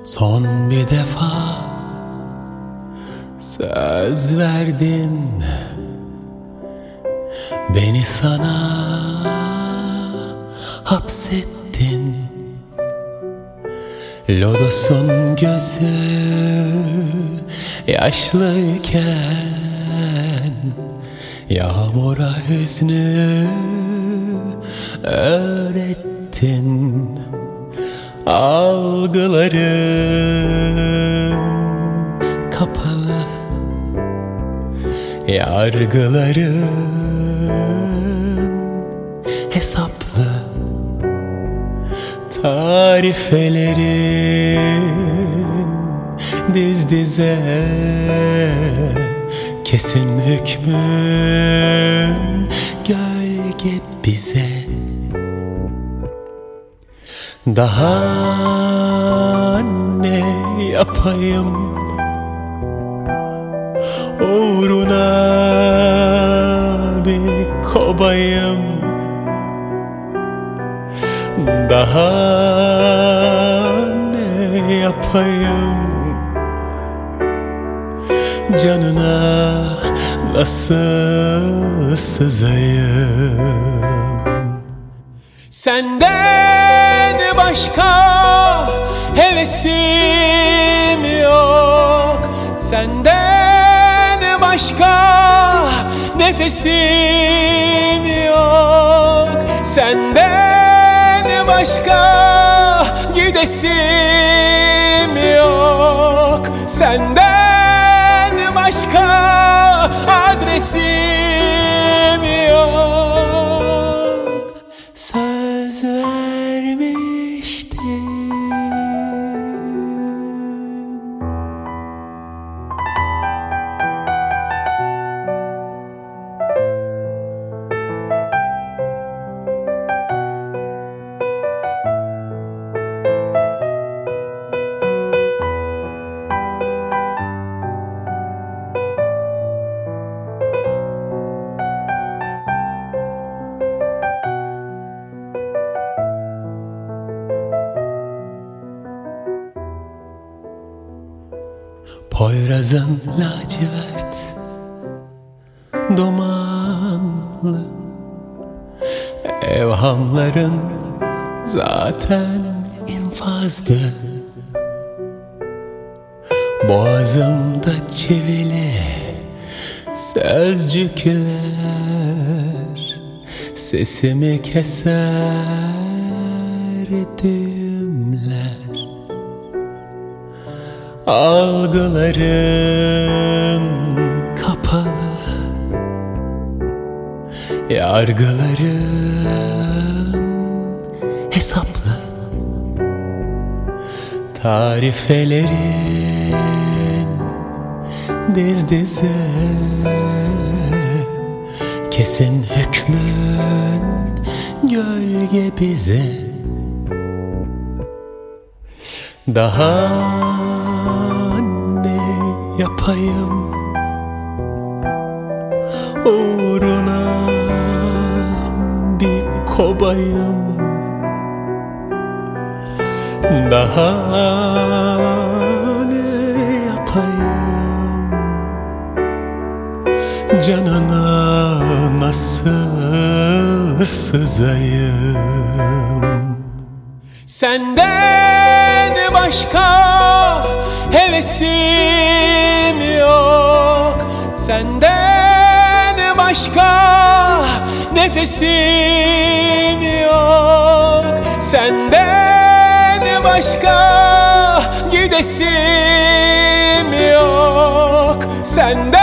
Son bir defa söz verdin, beni sana hapsettin. Lodos'un gözü yaşlıyken yağmura hüznü öğrettin. Algılarım kapalı, yargıların hesaplı, tarifelerin diz dize, kesin hükmün gölge bize. Daha ne yapayım uğruna, bir kobayım. Daha ne yapayım, canına nasıl sızayım. Senden başka hevesim yok, senden başka nefesim yok, senden başka gidesim yok, senden başka adresim yok. Söz vermiştim. Poyraz'ın lacivert dumanlı evhamların zaten infazdı. Boğazımda çivili sözcükler sesimi keser düğümler. Algıların kapalı, yargıların hesaplı, tarifelerin diz dize, kesin hükmün gölge bize. Daha ne yapayım uğruna, bir kobayım. Daha ne yapayım, canına nasıl sızayım. Senden başka hevesim yok, senden başka nefesim yok, senden başka gidesim yok, senden